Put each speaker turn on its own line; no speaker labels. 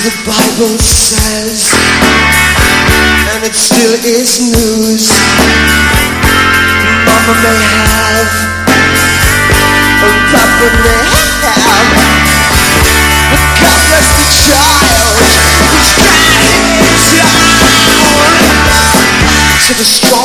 the Bible says, and it still is news. Mama may have, and Papa may have, but God bless the child who's got his own. To the strong